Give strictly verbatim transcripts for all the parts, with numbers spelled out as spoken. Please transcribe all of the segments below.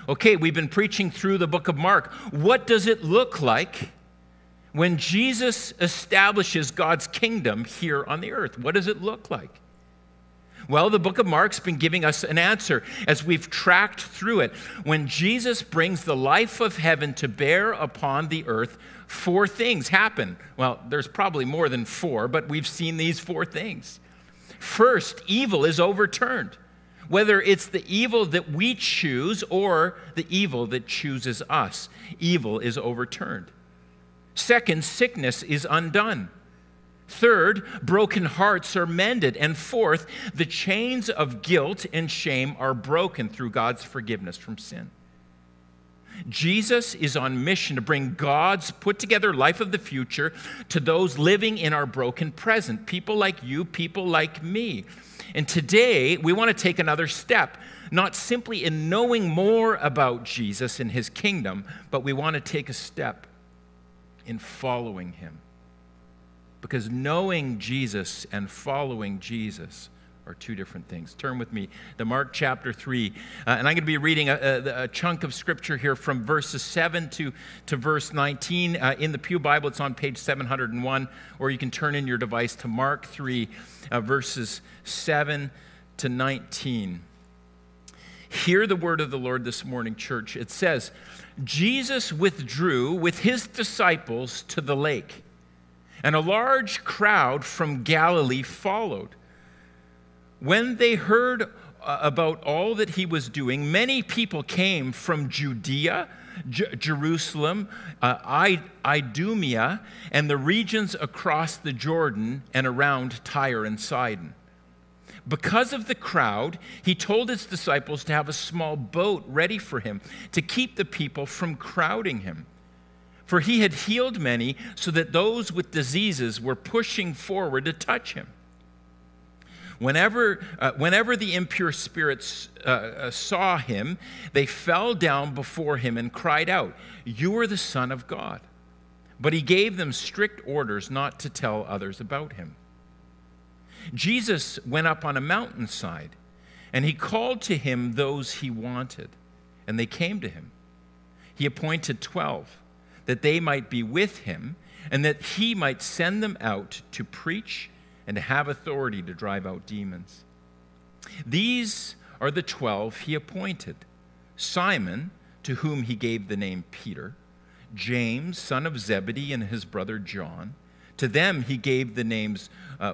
Okay, we've been preaching through the book of Mark. What does it look like when Jesus establishes God's kingdom here on the earth? What does it look like? Well, the book of Mark's been giving us an answer as we've tracked through it. When Jesus brings the life of heaven to bear upon the earth, four things happen. Well, there's probably more than four, but we've seen these four things. First, evil is overturned, whether it's the evil that we choose or the evil that chooses us. Evil is overturned. Second, sickness is undone. Third, broken hearts are mended. And fourth, the chains of guilt and shame are broken through God's forgiveness from sin. Jesus is on mission to bring God's put-together life of the future to those living in our broken present, people like you, people like me. And today, we want to take another step, not simply in knowing more about Jesus and his kingdom, but we want to take a step in following him. Because knowing Jesus and following Jesus are two different things. Turn with me to Mark chapter three. Uh, and I'm going to be reading a, a, a chunk of scripture here from verses seven to, to verse nineteen. Uh, in the Pew Bible, it's on page seven hundred one, or you can turn in your device to Mark three, uh, verses seven to nineteen. Hear the word of the Lord this morning, church. It says, Jesus withdrew with his disciples to the lake, and a large crowd from Galilee followed. When they heard about all that he was doing, many people came from Judea, J- Jerusalem, uh, I- Idumea, and the regions across the Jordan and around Tyre and Sidon. Because of the crowd, he told his disciples to have a small boat ready for him to keep the people from crowding him. For he had healed many, so that those with diseases were pushing forward to touch him. Whenever, uh, whenever the impure spirits uh, uh, saw him, they fell down before him and cried out, "You are the Son of God." But he gave them strict orders not to tell others about him. Jesus went up on a mountainside, and he called to him those he wanted, and they came to him. He appointed twelve, that they might be with him, and that he might send them out to preach and to have authority to drive out demons. These are the twelve he appointed: Simon, to whom he gave the name Peter; James, son of Zebedee, and his brother John. To them he gave the names uh,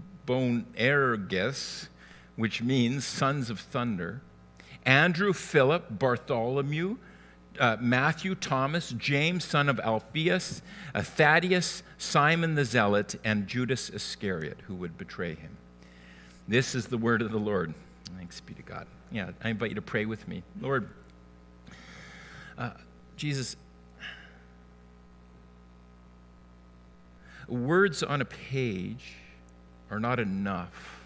Boanerges, which means sons of thunder; Andrew, Philip, Bartholomew, Uh, Matthew, Thomas, James, son of Alphaeus, uh, Thaddeus, Simon the Zealot, and Judas Iscariot, who would betray him. This is the word of the Lord. Thanks be to God. Yeah, I invite you to pray with me. Lord, uh, Jesus, words on a page are not enough.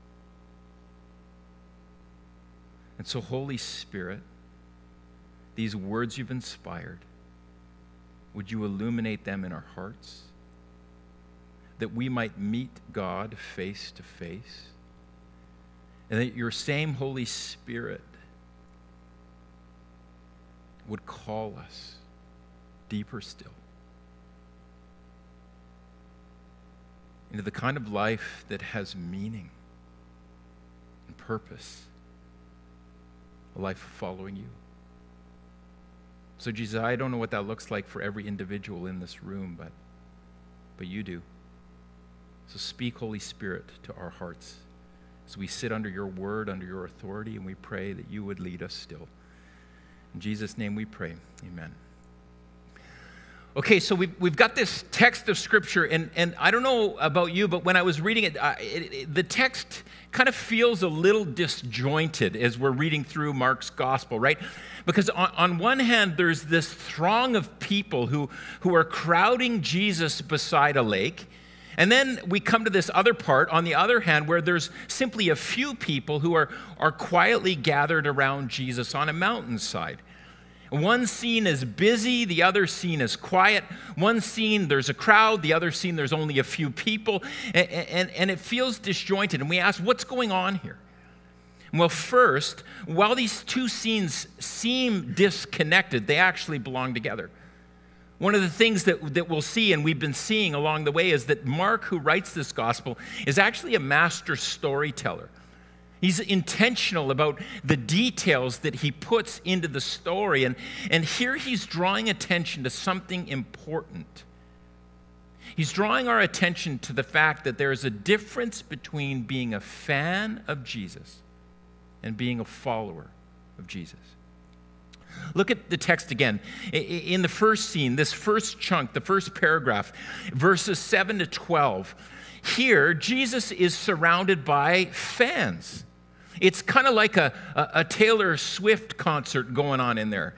And so, Holy Spirit, these words you've inspired, would you illuminate them in our hearts, that we might meet God face to face, and that your same Holy Spirit would call us deeper still into the kind of life that has meaning and purpose, a life following you. So, Jesus, I don't know what that looks like for every individual in this room, but, but you do. So speak, Holy Spirit, to our hearts as we sit under your word, under your authority, and we pray that you would lead us still. In Jesus' name we pray. Amen. Okay, so we've, we've got this text of Scripture, and, and I don't know about you, but when I was reading it, I, it, it, the text kind of feels a little disjointed as we're reading through Mark's gospel, right? Because on, on one hand, there's this throng of people who, who are crowding Jesus beside a lake. And then we come to this other part, on the other hand, where there's simply a few people who are, are quietly gathered around Jesus on a mountainside. One scene is busy, the other scene is quiet. One scene, there's a crowd, the other scene, there's only a few people. And, and, and it feels disjointed. And we ask, what's going on here? Well, first, while these two scenes seem disconnected, they actually belong together. One of the things that, that we'll see, and we've been seeing along the way, is that Mark, who writes this gospel, is actually a master storyteller. He's intentional about the details that he puts into the story, and, and here he's drawing attention to something important. He's drawing our attention to the fact that there is a difference between being a fan of Jesus and being a follower of Jesus. Look at the text again. In the first scene, this first chunk, the first paragraph, verses seven to twelve, here Jesus is surrounded by fans. It's kind of like a, a, a Taylor Swift concert going on in there.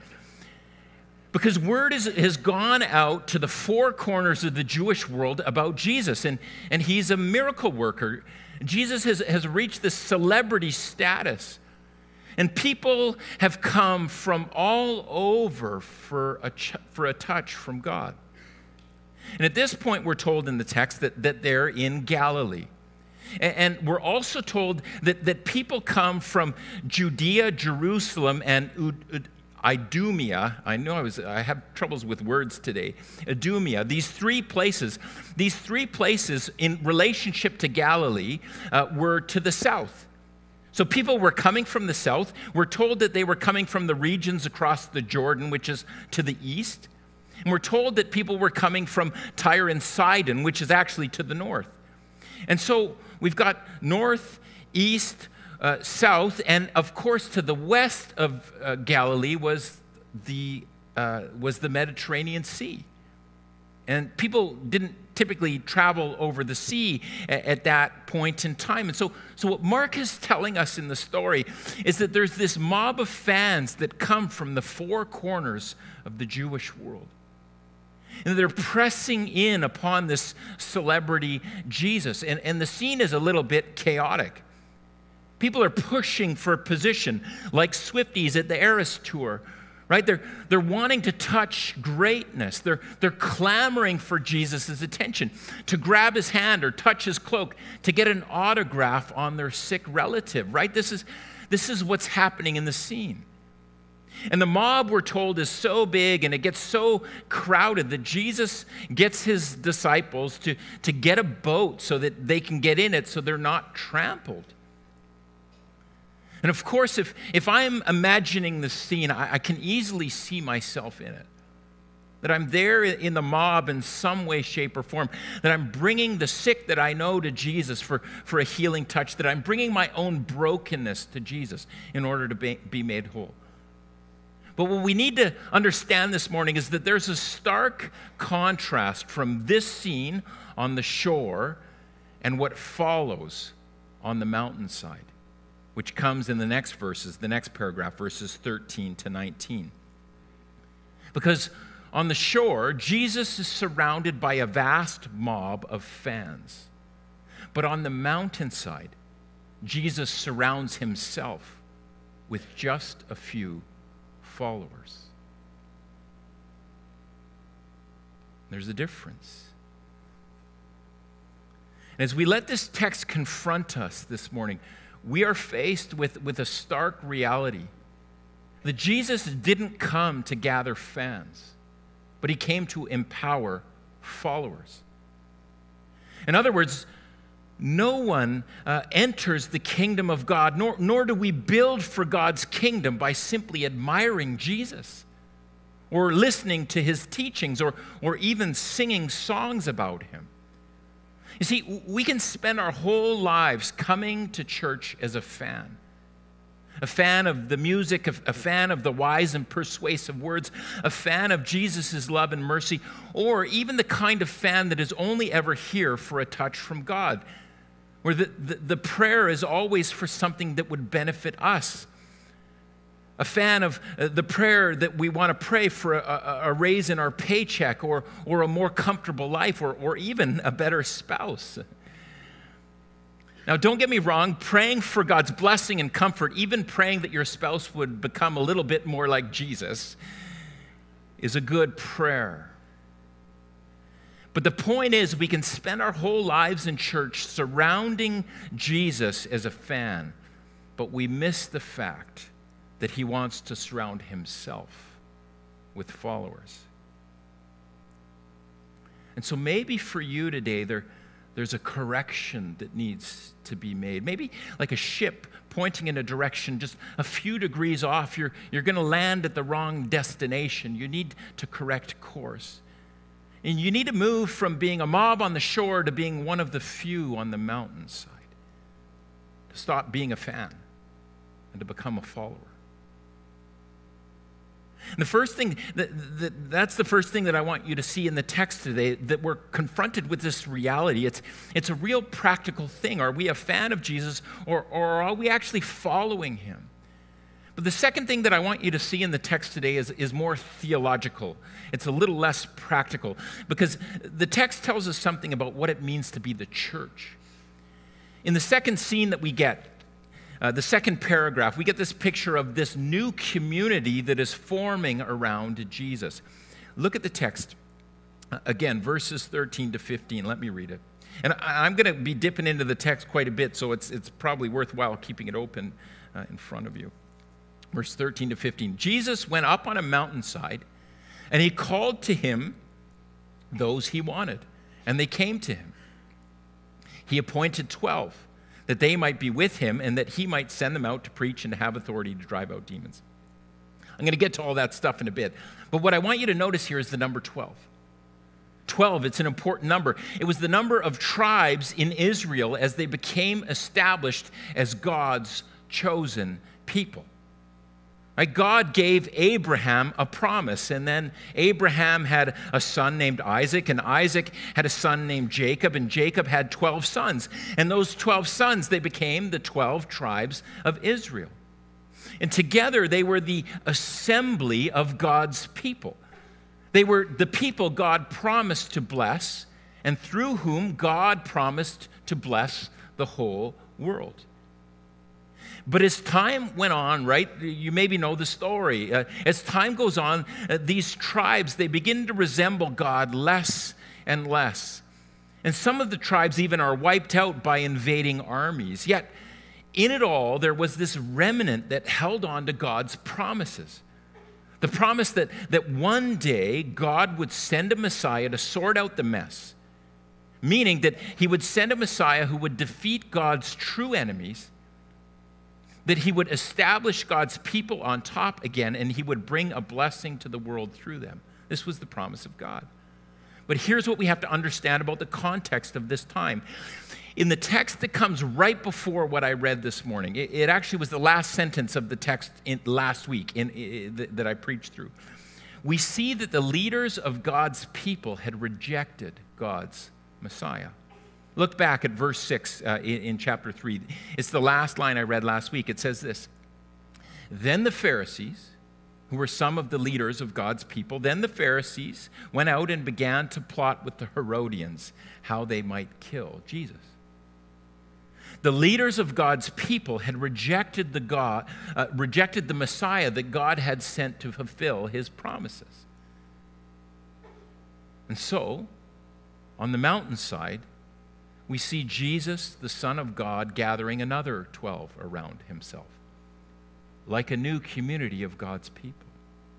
Because word is, has gone out to the four corners of the Jewish world about Jesus, and, and he's a miracle worker. Jesus has, has reached this celebrity status. And people have come from all over for a, ch- for a touch from God. And at this point, we're told in the text that, that they're in Galilee. And, and we're also told that, that people come from Judea, Jerusalem, and Ud- Ud- Idumea. I know I was I have troubles with words today. Idumea. These three places, these three places in relationship to Galilee uh, were to the south. So people were coming from the south. We're told that they were coming from the regions across the Jordan, which is to the east. And we're told that people were coming from Tyre and Sidon, which is actually to the north. And so we've got north, east, uh, south, and of course to the west of uh, Galilee was the, uh, was the Mediterranean Sea. And people didn't typically travel over the sea at, at that point in time. And so, so what Mark is telling us in the story is that there's this mob of fans that come from the four corners of the Jewish world. And they're pressing in upon this celebrity Jesus. And, and the scene is a little bit chaotic. People are pushing for position, like Swifties at the Eras Tour. Right? They're, they're wanting to touch greatness. They're, they're clamoring for Jesus' attention, to grab his hand or touch his cloak, to get an autograph on their sick relative. Right? This is, this is what's happening in the scene. And the mob, we're told, is so big and it gets so crowded that Jesus gets his disciples to, to get a boat so that they can get in it so they're not trampled. And of course, if, if I'm imagining the scene, I, I can easily see myself in it. That I'm there in the mob in some way, shape, or form. That I'm bringing the sick that I know to Jesus for, for a healing touch. That I'm bringing my own brokenness to Jesus in order to be, be made whole. But what we need to understand this morning is that there's a stark contrast from this scene on the shore and what follows on the mountainside, which comes in the next verses, the next paragraph, verses thirteen to nineteen. Because on the shore, Jesus is surrounded by a vast mob of fans. But on the mountainside, Jesus surrounds himself with just a few followers. There's a difference. And as we let this text confront us this morning, we are faced with, with a stark reality that Jesus didn't come to gather fans, but he came to empower followers. In other words, no one uh, enters the kingdom of God, nor, nor do we build for God's kingdom by simply admiring Jesus or listening to his teachings or, or even singing songs about him. You see, we can spend our whole lives coming to church as a fan. A fan of the music, a fan of the wise and persuasive words, a fan of Jesus' love and mercy, or even the kind of fan that is only ever here for a touch from God, where the, the, the prayer is always for something that would benefit us. A fan of uh, the prayer that we want to pray for a, a, a raise in our paycheck or, or a more comfortable life or, or even a better spouse. Now, don't get me wrong, praying for God's blessing and comfort, even praying that your spouse would become a little bit more like Jesus, is a good prayer. But the point is, we can spend our whole lives in church surrounding Jesus as a fan, but we miss the fact that he wants to surround himself with followers. And so maybe for you today, there, there's a correction that needs to be made. Maybe like a ship pointing in a direction just a few degrees off. You're, you're going to land at the wrong destination. You need to correct course. And you need to move from being a mob on the shore to being one of the few on the mountainside. To stop being a fan and to become a follower. And the first thing, that, that, that's the first thing that I want you to see in the text today, that we're confronted with this reality. It's, it's a real practical thing. Are we a fan of Jesus, or, or are we actually following him? But the second thing that I want you to see in the text today is, is more theological. It's a little less practical, because the text tells us something about what it means to be the church. In the second scene that we get, Uh, the second paragraph, we get this picture of this new community that is forming around Jesus. Look at the text. Uh, again, verses thirteen to fifteen. Let me read it. And I, I'm going to be dipping into the text quite a bit, so it's, it's probably worthwhile keeping it open uh, in front of you. Verse thirteen to fifteen. Jesus went up on a mountainside, and he called to him those he wanted, and they came to him. He appointed twelve, that they might be with him and that he might send them out to preach and to have authority to drive out demons. I'm going to get to all that stuff in a bit. But what I want you to notice here is the number twelve. twelve, it's an important number. It was the number of tribes in Israel as they became established as God's chosen people. Right? God gave Abraham a promise, and then Abraham had a son named Isaac, and Isaac had a son named Jacob, and Jacob had twelve sons. And those twelve sons, they became the twelve tribes of Israel. And together they were the assembly of God's people. They were the people God promised to bless, and through whom God promised to bless the whole world. But as time went on, right, you maybe know the story. Uh, as time goes on, uh, these tribes, they begin to resemble God less and less. And some of the tribes even are wiped out by invading armies. Yet, in it all, there was this remnant that held on to God's promises. The promise that, that one day God would send a Messiah to sort out the mess. Meaning that he would send a Messiah who would defeat God's true enemies, that he would establish God's people on top again, and he would bring a blessing to the world through them. This was the promise of God. But here's what we have to understand about the context of this time. In the text that comes right before what I read this morning, it, it actually was the last sentence of the text in, last week in, in, that I preached through. We see that the leaders of God's people had rejected God's Messiah. Look back at verse six uh, in, in chapter three. It's the last line I read last week. It says this: Then the Pharisees, who were some of the leaders of God's people, then the Pharisees went out and began to plot with the Herodians how they might kill Jesus. The leaders of God's people had rejected the God, uh, rejected the Messiah that God had sent to fulfill his promises. And so, on the mountainside, we see Jesus, the Son of God, gathering another twelve around himself, like a new community of God's people.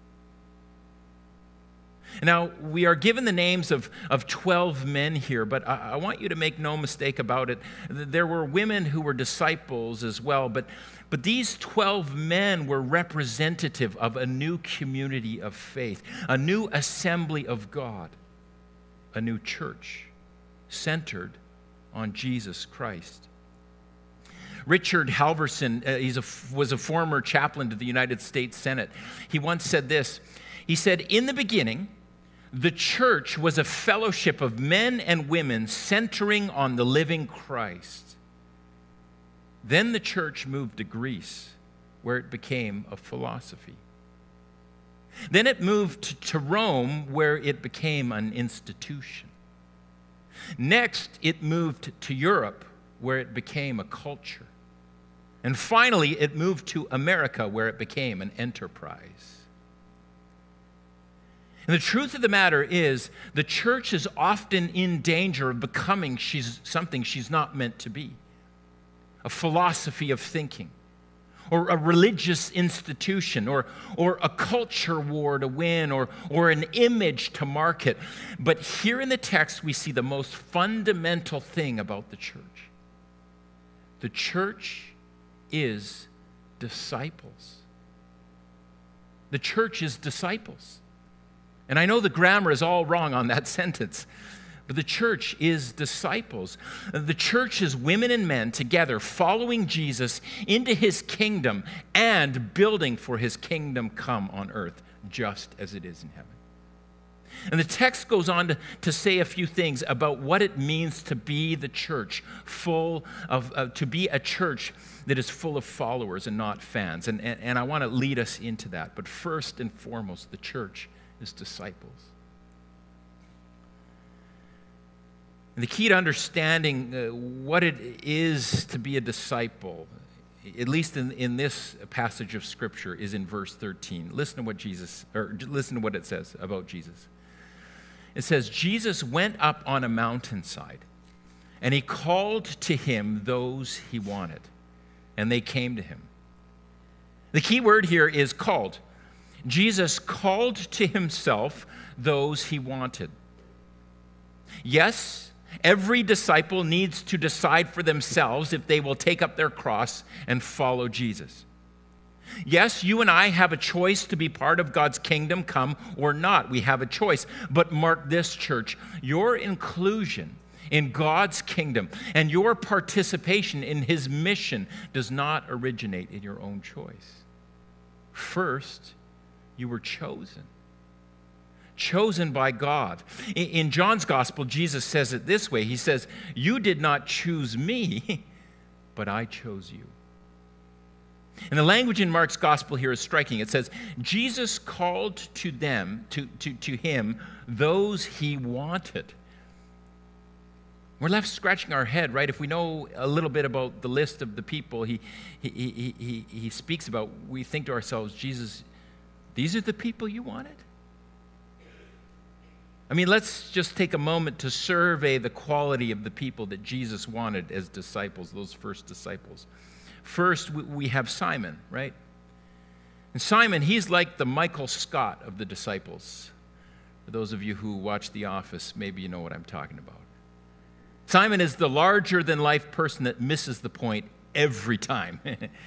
Now, we are given the names of, of twelve men here, but I, I want you to make no mistake about it. There were women who were disciples as well, but, but these twelve men were representative of a new community of faith, a new assembly of God, a new church centered on Jesus Christ. Richard Halverson, uh, he's a, was a former chaplain to the United States Senate. He once said this. He said, "In the beginning, the church was a fellowship of men and women centering on the living Christ. Then the church moved to Greece, where it became a philosophy. Then it moved to Rome, where it became an institution. Next, it moved to Europe, where it became a culture. And finally, it moved to America, where it became an enterprise." And the truth of the matter is, the church is often in danger of becoming she's something she's not meant to be. A philosophy of thinking, or a religious institution, or, or a culture war to win, or, or an image to market. But here in the text, we see the most fundamental thing about the church. The church is disciples. The church is disciples. And I know the grammar is all wrong on that sentence, but the church is disciples. The church is women and men together following Jesus into his kingdom and building for his kingdom come on earth, just as it is in heaven. And the text goes on to, to say a few things about what it means to be the church, full of, uh, to be a church that is full of followers and not fans. And, and, and I want to lead us into that. But first and foremost, the church is disciples. And the key to understanding uh, what it is to be a disciple, at least in, in this passage of Scripture, is in verse thirteen. Listen to what Jesus, or listen to what it says about Jesus. It says, Jesus went up on a mountainside, and he called to him those he wanted, and they came to him. The key word here is called. Jesus called to himself those he wanted. Yes, every disciple needs to decide for themselves if they will take up their cross and follow Jesus. Yes, you and I have a choice to be part of God's kingdom come or not. We have a choice. But mark this, church, your inclusion in God's kingdom and your participation in his mission does not originate in your own choice. First, you were chosen. Chosen by God. In John's gospel, Jesus says it this way. He says, you did not choose me, but I chose you. And the language in Mark's gospel here is striking. It says, Jesus called to them, to, to, to him, those he wanted. We're left scratching our head, right? If we know a little bit about the list of the people he, he, he, he, he speaks about, we think to ourselves, Jesus, these are the people you wanted? I mean, let's just take a moment to survey the quality of the people that Jesus wanted as disciples, those first disciples. First, we have Simon, right? And Simon, he's like the Michael Scott of the disciples. For those of you who watch The Office, maybe you know what I'm talking about. Simon is the larger-than-life person that misses the point every time.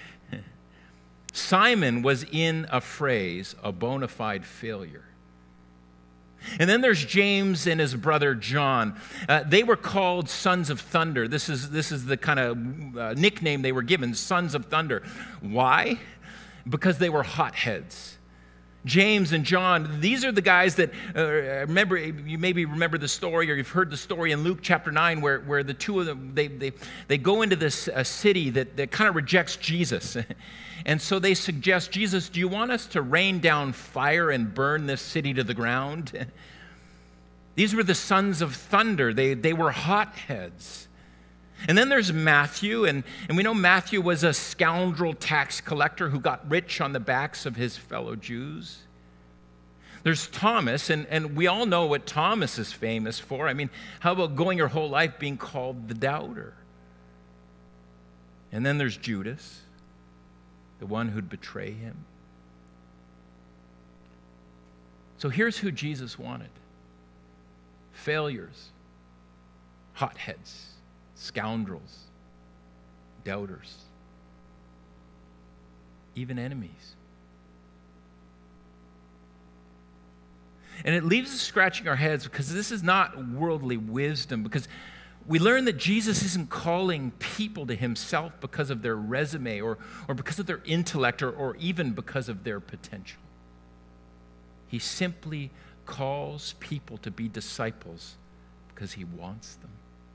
Simon was, in a phrase, a bona fide failure. And then there's James and his brother John. Uh, they were called Sons of Thunder. This is, this is the kind of uh, nickname they were given, Sons of Thunder. Why? Because they were hotheads. James and John, these are the guys that, uh, remember, you maybe remember the story, or you've heard the story in Luke chapter nine, where, where the two of them, they, they, they go into this uh, city that, that kind of rejects Jesus. And so they suggest, Jesus, do you want us to rain down fire and burn this city to the ground? These were the sons of thunder. They, they were hotheads. And then there's Matthew, and, and we know Matthew was a scoundrel tax collector who got rich on the backs of his fellow Jews. There's Thomas, and, and we all know what Thomas is famous for. I mean, how about going your whole life being called the doubter? And then there's Judas, the one who'd betray him. So here's who Jesus wanted. Failures, hotheads, scoundrels, doubters, even enemies. And it leaves us scratching our heads because this is not worldly wisdom, because we learn that Jesus isn't calling people to himself because of their resume or, or because of their intellect or, or even because of their potential. He simply calls people to be disciples because he wants them.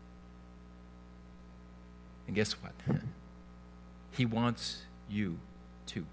And guess what? He wants you too.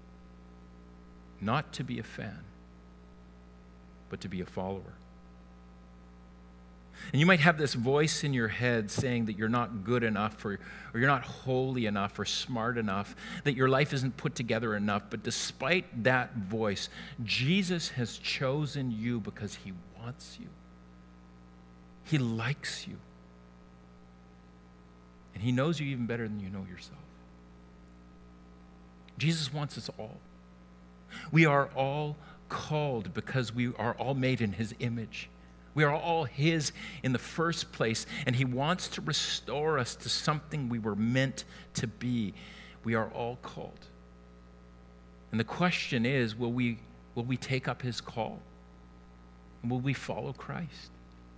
Not to be a fan, but to be a follower. And you might have this voice in your head saying that you're not good enough, or, or you're not holy enough, or smart enough, that your life isn't put together enough. But despite that voice, Jesus has chosen you because he wants you. He likes you. And he knows you even better than you know yourself. Jesus wants us all. We are all called because we are all made in his image. We are all his in the first place, and he wants to restore us to something we were meant to be. We are all called. And the question is, will we, will we take up his call? And will we follow Christ?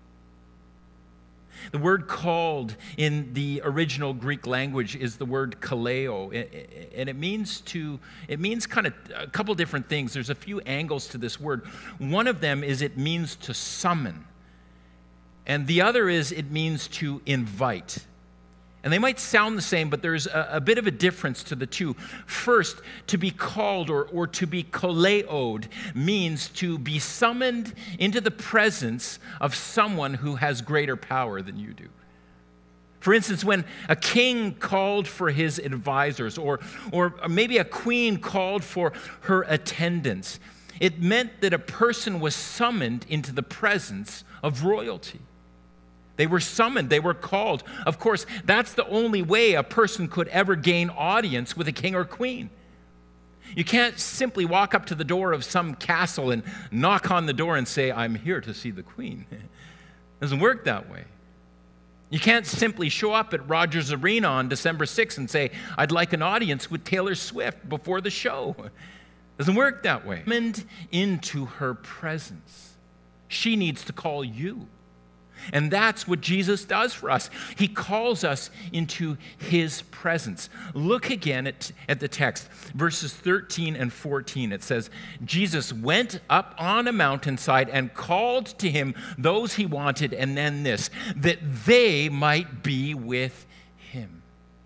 The word called in the original Greek language is the word kaleo, and it means to, it means kind of a couple different things. There's a few angles to this word. One of them is it means to summon, and the other is it means to invite. And they might sound the same, but there's a, a bit of a difference to the two. First, to be called or, or to be koleoed means to be summoned into the presence of someone who has greater power than you do. For instance, when a king called for his advisors, or, or maybe a queen called for her attendants, it meant that a person was summoned into the presence of royalty. They were summoned, they were called. Of course, that's the only way a person could ever gain audience with a king or queen. You can't simply walk up to the door of some castle and knock on the door and say, "I'm here to see the queen." It doesn't work that way. You can't simply show up at Rogers Arena on December sixth and say, "I'd like an audience with Taylor Swift before the show." It doesn't work that way. Summoned into her presence. She needs to call you. And that's what Jesus does for us. He calls us into his presence. Look again at, at the text, verses thirteen and fourteen. It says, Jesus went up on a mountainside and called to him those he wanted, and then this, that they might be with him.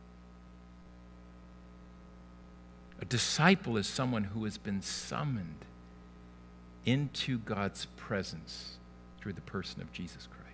A disciple is someone who has been summoned into God's presence through the person of Jesus Christ.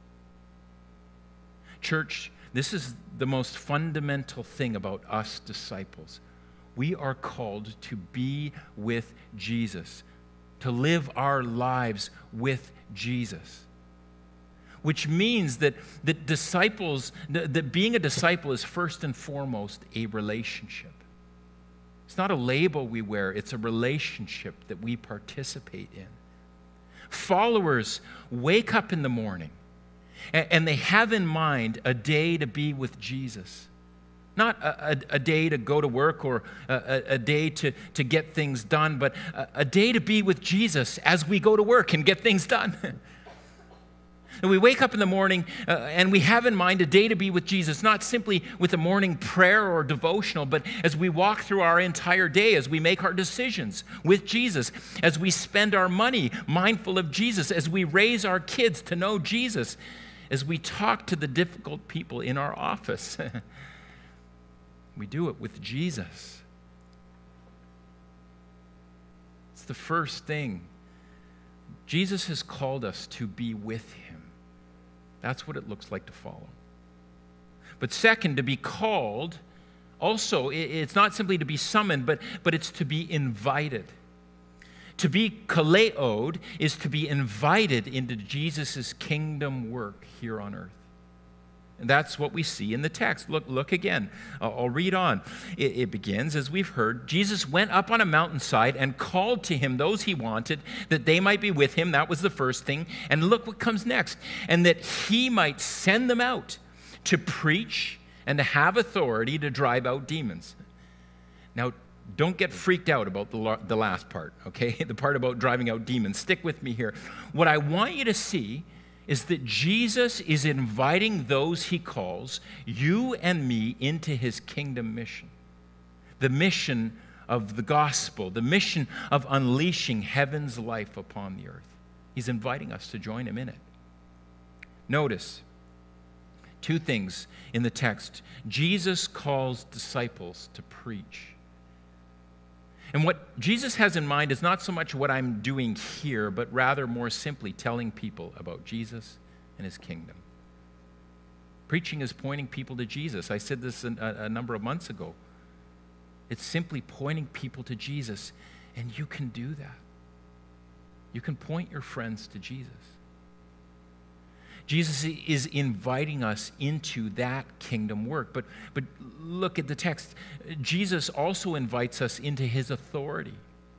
Church, this is the most fundamental thing about us disciples. We are called to be with Jesus, to live our lives with Jesus, which means that, that disciples, that being a disciple is first and foremost a relationship. It's not a label we wear, it's a relationship that we participate in. Followers wake up in the morning and they have in mind a day to be with Jesus. Not a, a, a day to go to work or a, a day to, to get things done, but a, a day to be with Jesus as we go to work and get things done. And we wake up in the morning uh, and we have in mind a day to be with Jesus, not simply with a morning prayer or devotional, but as we walk through our entire day, as we make our decisions with Jesus, as we spend our money mindful of Jesus, as we raise our kids to know Jesus, as we talk to the difficult people in our office. We do it with Jesus. It's the first thing. Jesus has called us to be with him. That's what it looks like to follow. But second, to be called, also, it's not simply to be summoned, but, but it's to be invited. To be kaleoed is to be invited into Jesus' kingdom work here on earth. And that's what we see in the text. Look, look again. I'll, I'll read on. It, it begins, as we've heard, Jesus went up on a mountainside and called to him those he wanted, that they might be with him. That was the first thing. And look what comes next. And that he might send them out to preach and to have authority to drive out demons. Now, don't get freaked out about the, the last part, okay? The part about driving out demons. Stick with me here. What I want you to see is that Jesus is inviting those he calls, you and me, into his kingdom mission. The mission of the gospel, the mission of unleashing heaven's life upon the earth. He's inviting us to join him in it. Notice two things in the text. Jesus calls disciples to preach. And what Jesus has in mind is not so much what I'm doing here, but rather more simply telling people about Jesus and his kingdom. Preaching is pointing people to Jesus. I said this a, a number of months ago. It's simply pointing people to Jesus, and you can do that. You can point your friends to Jesus. Jesus is inviting us into that kingdom work. But, but look at the text. Jesus also invites us into his authority.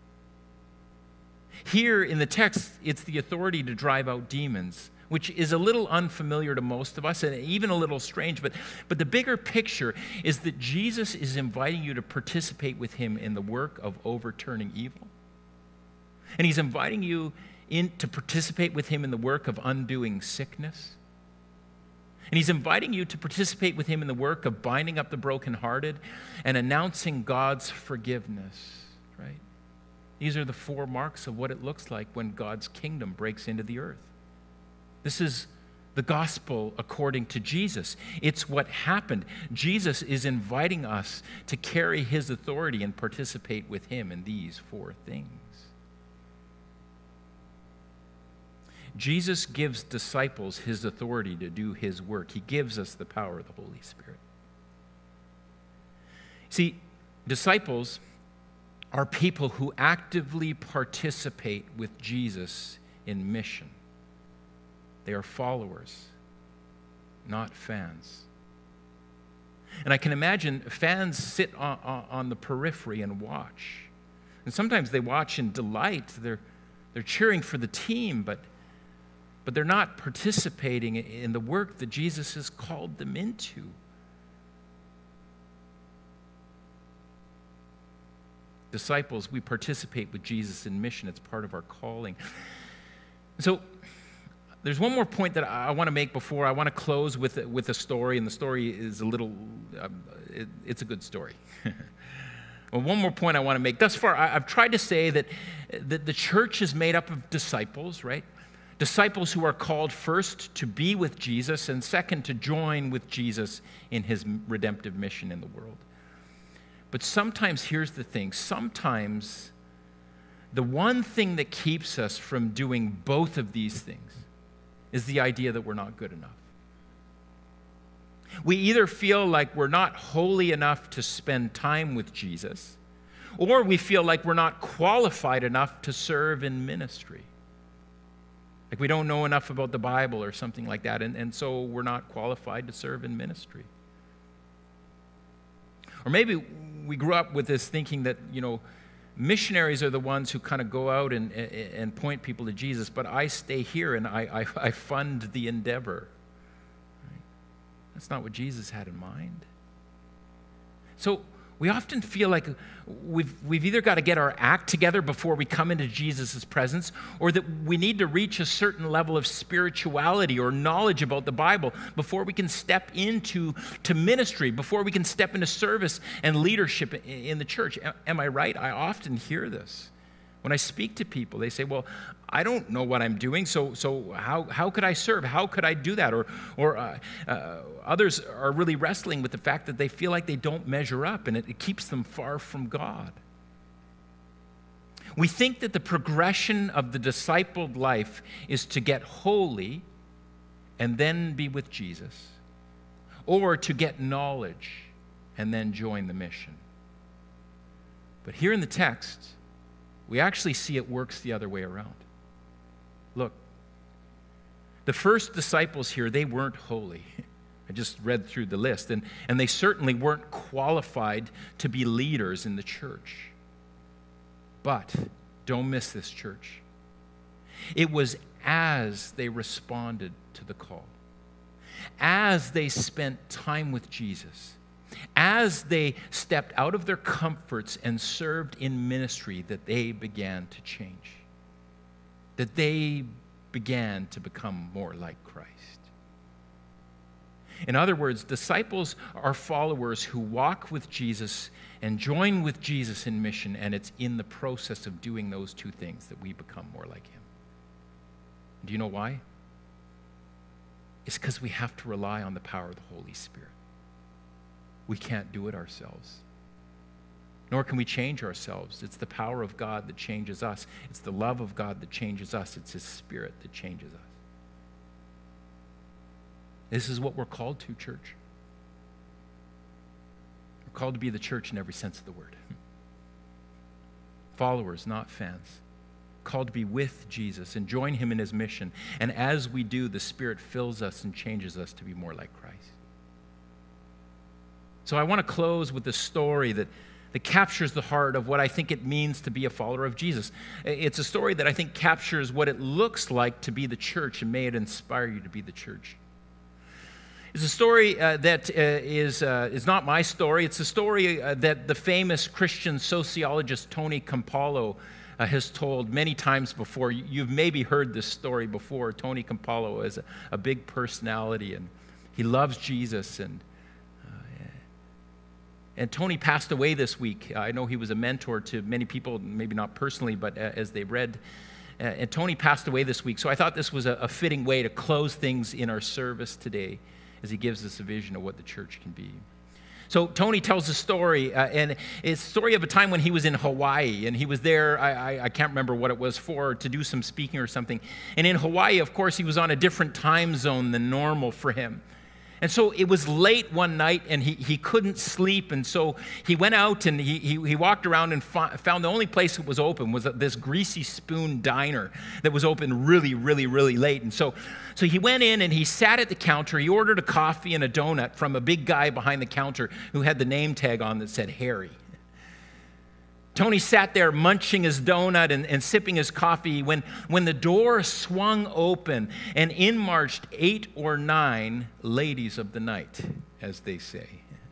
Here in the text, it's the authority to drive out demons, which is a little unfamiliar to most of us and even a little strange. But, but the bigger picture is that Jesus is inviting you to participate with him in the work of overturning evil. And he's inviting you in to participate with him in the work of undoing sickness. And he's inviting you to participate with him in the work of binding up the brokenhearted and announcing God's forgiveness, right? These are the four marks of what it looks like when God's kingdom breaks into the earth. This is the gospel according to Jesus. It's what happened. Jesus is inviting us to carry his authority and participate with him in these four things. Jesus gives disciples his authority to do his work. He gives us the power of the Holy Spirit. See, disciples are people who actively participate with Jesus in mission. They are followers, not fans. And I can imagine fans sit on, on the periphery and watch. And sometimes they watch in delight. They're, they're cheering for the team, but but they're not participating in the work that Jesus has called them into. Disciples, we participate with Jesus in mission. It's part of our calling. So there's one more point that I want to make before I want to close with, with a story, and the story is a little, uh, it, it's a good story. Well, one more point I want to make. Thus far, I, I've tried to say that, that the church is made up of disciples, right? Disciples who are called first to be with Jesus and second to join with Jesus in his redemptive mission in the world. But sometimes, here's the thing, sometimes the one thing that keeps us from doing both of these things is the idea that we're not good enough. We either feel like we're not holy enough to spend time with Jesus, or we feel like we're not qualified enough to serve in ministry. Like we don't know enough about the Bible or something like that, and, and so we're not qualified to serve in ministry. Or maybe we grew up with this thinking that, you know, missionaries are the ones who kind of go out and, and point people to Jesus, but I stay here and I, I, I fund the endeavor. Right? That's not what Jesus had in mind. So we often feel like we've, we've either got to get our act together before we come into Jesus' presence, or that we need to reach a certain level of spirituality or knowledge about the Bible before we can step into to ministry, before we can step into service and leadership in the church. Am I right? I often hear this. When I speak to people, they say, well, I don't know what I'm doing, so so how how could I serve? How could I do that? Or, or uh, uh, others are really wrestling with the fact that they feel like they don't measure up, and it, it keeps them far from God. We think that the progression of the discipled life is to get holy and then be with Jesus, or to get knowledge and then join the mission. But here in the text, we actually see it works the other way around. Look, the first disciples here, they weren't holy. I just read through the list, and, and they certainly weren't qualified to be leaders in the church. But don't miss this, church. It was as they responded to the call, as they spent time with Jesus, as they stepped out of their comforts and served in ministry, that they began to change, that they began to become more like Christ. In other words, disciples are followers who walk with Jesus and join with Jesus in mission, and it's in the process of doing those two things that we become more like him. Do you know why? It's because we have to rely on the power of the Holy Spirit. We can't do it ourselves, nor can we change ourselves. It's the power of God that changes us. It's the love of God that changes us. It's his Spirit that changes us. This is what we're called to, church. We're called to be the church in every sense of the word. Followers, not fans. called to be with Jesus and join him in his mission. And as we do, the Spirit fills us and changes us to be more like Christ. So I want to close with a story that, that captures the heart of what I think it means to be a follower of Jesus. It's a story that I think captures what it looks like to be the church, and may it inspire you to be the church. It's a story uh, that uh, is, uh, is not my story. It's a story uh, that the famous Christian sociologist Tony Campolo uh, has told many times before. You've maybe heard this story before. Tony Campolo is a, a big personality, and he loves Jesus. And, uh, and Tony passed away this week. I know he was a mentor to many people, maybe not personally, but uh, as they read. Uh, and Tony passed away this week. So I thought this was a, a fitting way to close things in our service today, as he gives us a vision of what the church can be. So Tony tells a story, uh, and it's a story of a time when he was in Hawaii, and he was there, I, I, I can't remember what it was for, to do some speaking or something. And in Hawaii, of course, he was on a different time zone than normal for him. And so it was late one night, and he, he couldn't sleep, and so he went out, and he, he, he walked around and fa- found the only place that was open was this Greasy Spoon diner that was open really, really, really late. And so, so he went in, and he sat at the counter. He ordered a coffee and a donut from a big guy behind the counter who had the name tag on that said Harry. Tony sat there munching his donut and, and sipping his coffee when, when the door swung open, and in marched eight or nine ladies of the night, as they say.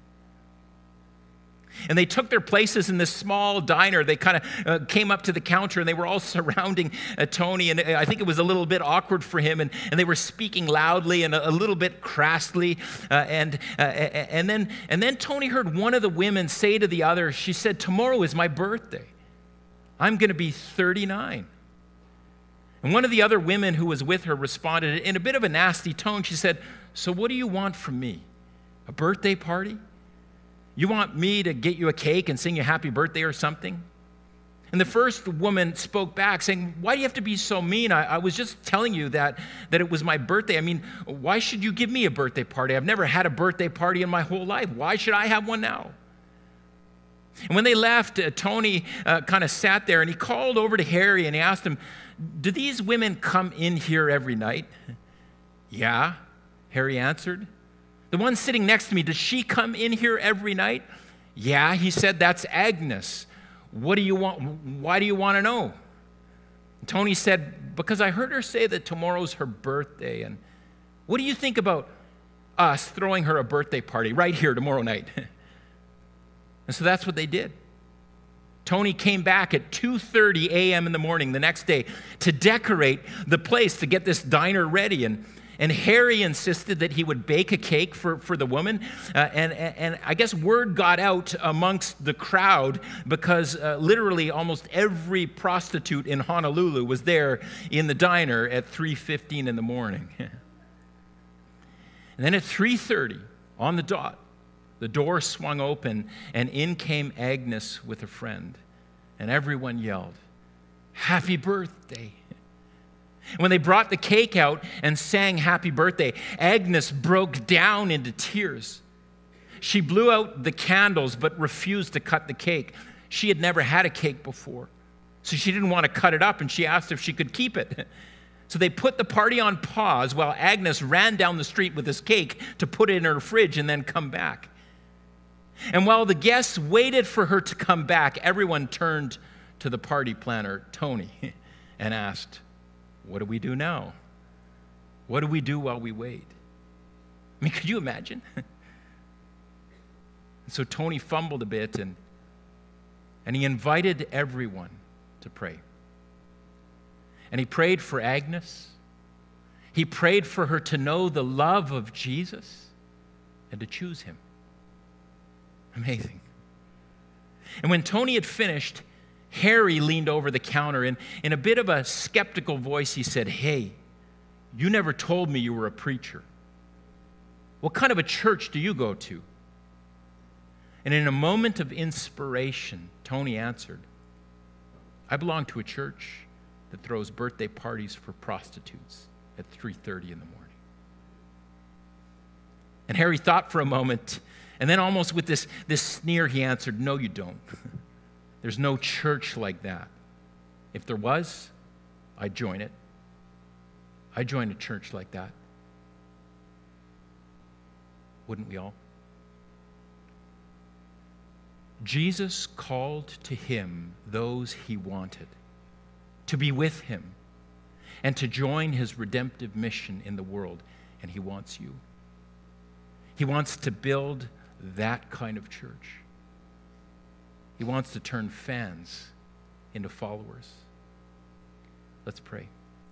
And they took their places in this small diner. They kind of uh, came up to the counter, and they were all surrounding uh, Tony. And I think it was a little bit awkward for him. And, and they were speaking loudly and a, a little bit crassly. Uh, and, uh, and, then, and then Tony heard one of the women say to the other, she said, "Tomorrow is my birthday. I'm going to be thirty-nine. And one of the other women who was with her responded in a bit of a nasty tone. She said, "So what do you want from me? A birthday party? You want me to get you a cake and sing you happy birthday or something?" And the first woman spoke back saying, "Why do you have to be so mean? I, I was just telling you that, that it was my birthday. I mean, why should you give me a birthday party? I've never had a birthday party in my whole life. Why should I have one now?" And when they left, uh, Tony uh, kind of sat there, and he called over to Harry, and he asked him, "Do these women come in here every night?" "Yeah," Harry answered. "The one sitting next to me, does she come in here every night?" "Yeah," he said, "that's Agnes. What do you want? Why do you want to know?" Tony said, "Because I heard her say that tomorrow's her birthday. And what do you think about us throwing her a birthday party right here tomorrow night?" And so that's what they did. Tony came back at two thirty a.m. in the morning the next day to decorate the place, to get this diner ready. And And Harry insisted that he would bake a cake for, for the woman. Uh, and, and I guess word got out amongst the crowd because uh, literally almost every prostitute in Honolulu was there in the diner at three fifteen in the morning. And then at three thirty, on the dot, the door swung open, and in came Agnes with a friend. And everyone yelled, "Happy birthday." When they brought the cake out and sang happy birthday, Agnes broke down into tears. She blew out the candles but refused to cut the cake. She had never had a cake before, so she didn't want to cut it up, and she asked if she could keep it. So they put the party on pause while Agnes ran down the street with this cake to put it in her fridge and then come back. And while the guests waited for her to come back, everyone turned to the party planner, Tony, and asked, "What do we do now? What do we do while we wait?" I mean, could you imagine? And so Tony fumbled a bit, and, and he invited everyone to pray. And he prayed for Agnes. He prayed for her to know the love of Jesus and to choose him. Amazing. And when Tony had finished, Harry leaned over the counter, and in a bit of a skeptical voice, he said, "Hey, you never told me you were a preacher. What kind of a church do you go to?" And in a moment of inspiration, Tony answered, "I belong to a church that throws birthday parties for prostitutes at three thirty in the morning." And Harry thought for a moment, and then almost with this, this sneer, he answered, "No, you don't. There's no church like that. If there was, I'd join it. I'd join a church like that. Wouldn't we all? Jesus called to him those he wanted to be with him and to join his redemptive mission in the world, and he wants you. He wants to build that kind of church. He wants to turn fans into followers. Let's pray.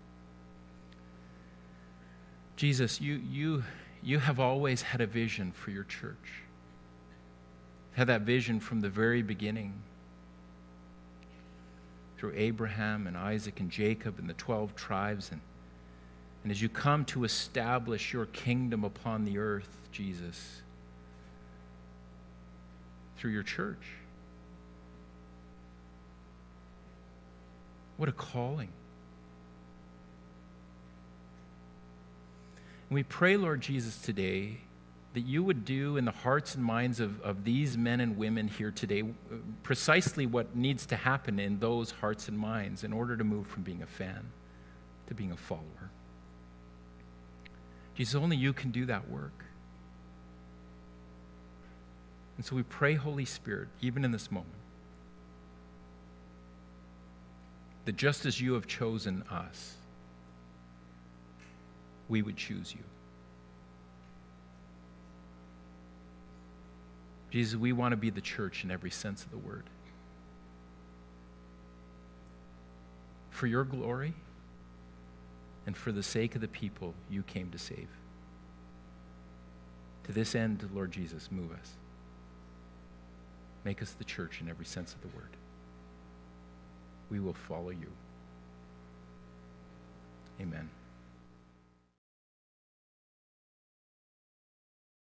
Jesus, you, you, you have always had a vision for your church. Had that vision from the very beginning, through Abraham and Isaac and Jacob and the twelve tribes. And, and as you come to establish your kingdom upon the earth, Jesus, through your church. What a calling. And we pray, Lord Jesus, today that you would do in the hearts and minds of, of these men and women here today precisely what needs to happen in those hearts and minds in order to move from being a fan to being a follower. Jesus, only you can do that work. And so we pray, Holy Spirit, even in this moment, that just as you have chosen us, we would choose you. Jesus, we want to be the church in every sense of the word. For your glory and for the sake of the people you came to save. To this end, Lord Jesus, move us. Make us the church in every sense of the word. We will follow you. Amen.